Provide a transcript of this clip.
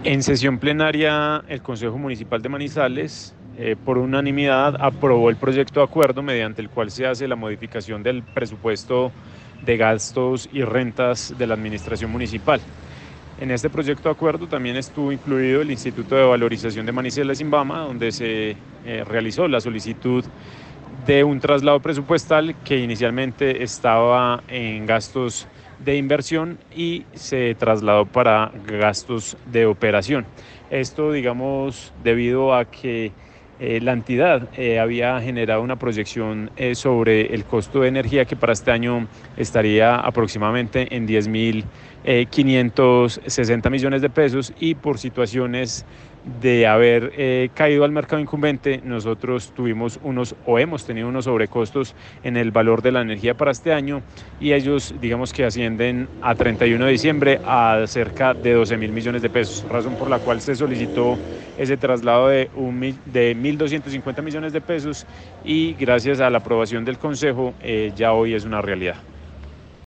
En sesión plenaria, el Consejo Municipal de Manizales, por unanimidad, aprobó el proyecto de acuerdo mediante el cual se hace la modificación del presupuesto de gastos y rentas de la administración municipal. En este proyecto de acuerdo también estuvo incluido el Instituto de Valorización de Manizales Imbama, donde se realizó la solicitud de un traslado presupuestal que inicialmente estaba en gastos de inversión y se trasladó para gastos de operación. Esto, digamos, debido a que la entidad había generado una proyección sobre el costo de energía que para este año estaría aproximadamente en 10.560 millones de pesos, y por situaciones de haber caído al mercado incumbente, nosotros hemos tenido unos sobrecostos en el valor de la energía para este año, y ellos, digamos que ascienden a 31 de diciembre a cerca de 12.000 millones de pesos, razón por la cual se solicitó ese traslado de 1.250 millones de pesos, y gracias a la aprobación del Consejo ya hoy es una realidad.